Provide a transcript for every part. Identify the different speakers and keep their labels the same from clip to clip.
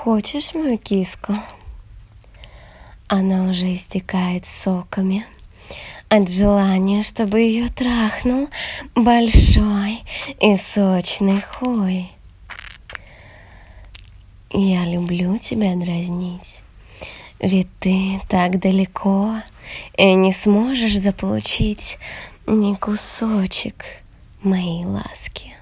Speaker 1: Хочешь мою киску? Она уже истекает соками от желания, чтобы ее трахнул большой и сочный хуй. Я люблю тебя дразнить, ведь ты так далеко и не сможешь заполучить ни кусочек моей ласки.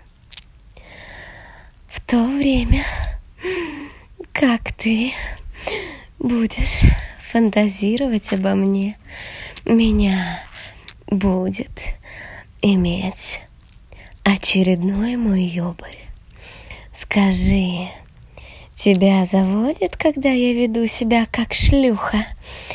Speaker 1: В то время, как ты будешь фантазировать обо мне, меня будет иметь очередной мой ёбарь. Скажи, тебя заводит, когда я веду себя как шлюха,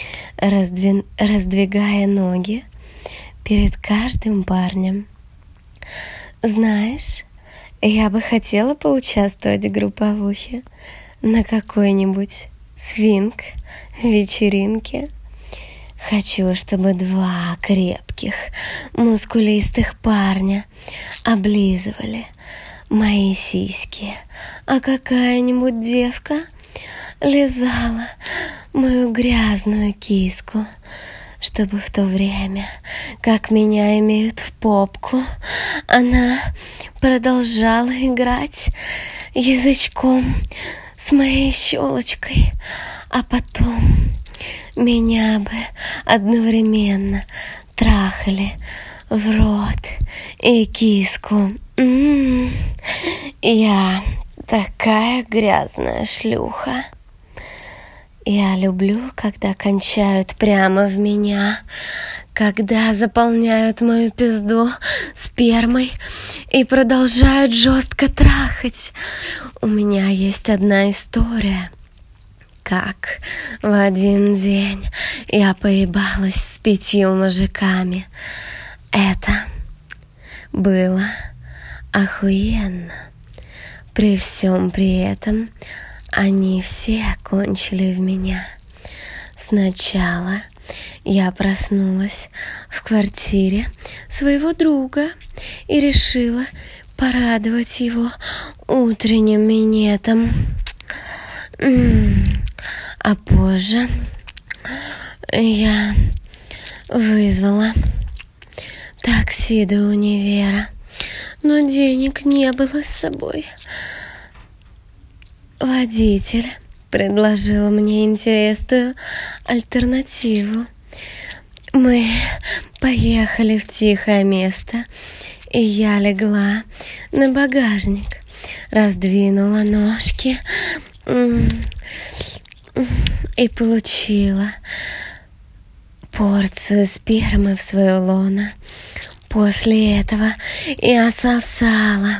Speaker 1: раздвигая ноги перед каждым парнем? Знаешь, я бы хотела поучаствовать в групповухе на какой-нибудь свинг-вечеринке. Хочу, чтобы 2 крепких, мускулистых парня облизывали мои сиськи, а какая-нибудь девка лизала мою грязную киску, чтобы в то время, как меня имеют в попку, она продолжала играть язычком с моей щелочкой, а потом меня бы одновременно трахали в рот и киску. Я такая грязная шлюха. Я люблю, когда кончают прямо в меня, когда заполняют мою пизду спермой и продолжают жестко трахать. У меня есть одна история, как в один день я поебалась с 5 мужиками. Это было охуенно. При всем при этом они все кончили в меня. Сначала я проснулась в квартире своего друга и решила порадовать его утренним минетом. А позже я вызвала такси до универа, но денег не было с собой. Водитель предложил мне интересную альтернативу. Мы поехали в тихое место, и я легла на багажник, раздвинула ножки и получила порцию спермы в свое лоно. После этого я сосала,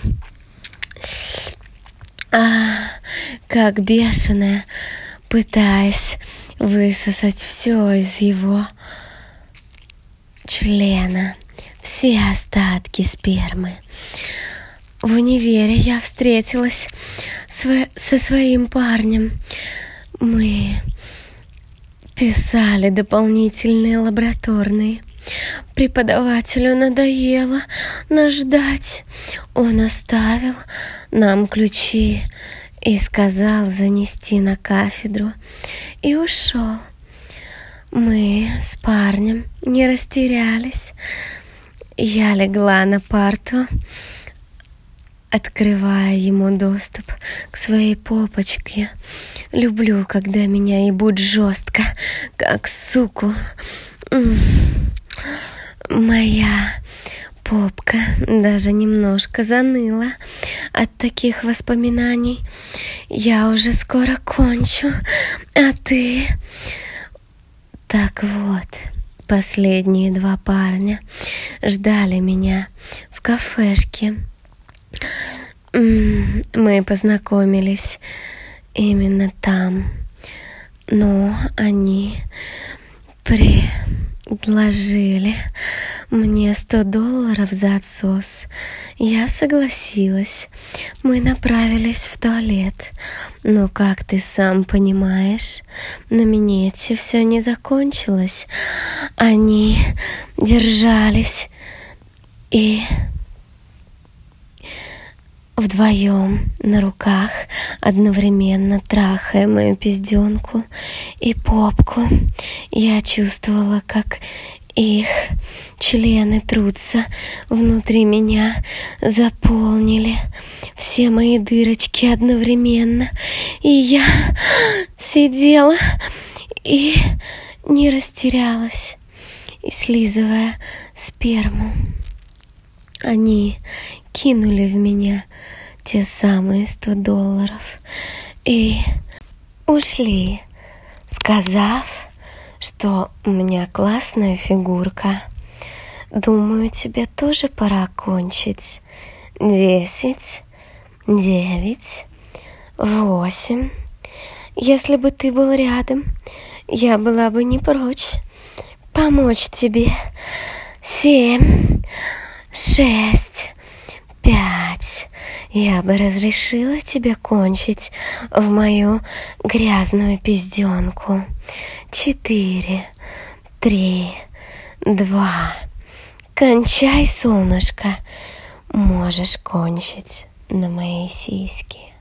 Speaker 1: как бешеная, пытаясь высосать все из его члена, все остатки спермы. В универе я встретилась со своим парнем. Мы писали дополнительные лабораторные. Преподавателю надоело нас ждать. Он оставил нам ключи и сказал занести на кафедру и ушел. Мы с парнем не растерялись. Я легла на парту, открывая ему доступ к своей попочке. Люблю, когда меня ебут жестко, как суку. Моя попка даже немножко заныла от таких воспоминаний. Я уже скоро кончу, а ты... Так вот, последние 2 парня ждали меня в кафешке. Мы познакомились именно там, но они предложили мне $100 за отсос. Я согласилась. Мы направились в туалет. Но, как ты сам понимаешь, на минете все не закончилось. Они держались и в вдвоем на руках, одновременно трахая мою пизденку и попку. Я чувствовала, как их члены трутся внутри меня, заполнили все мои дырочки одновременно. И я сидела и не растерялась, и слизывая сперму, они кинули в меня те самые $100 и ушли, сказав, что у меня классная фигурка. Думаю, тебе тоже пора кончить. 10, 9, 8. Если бы ты был рядом, я была бы не прочь помочь тебе. 7, 6, 5. Я бы разрешила тебе кончить в мою грязную пизденку. 4, 3, 2. Кончай, солнышко. Можешь кончить на моей сиське.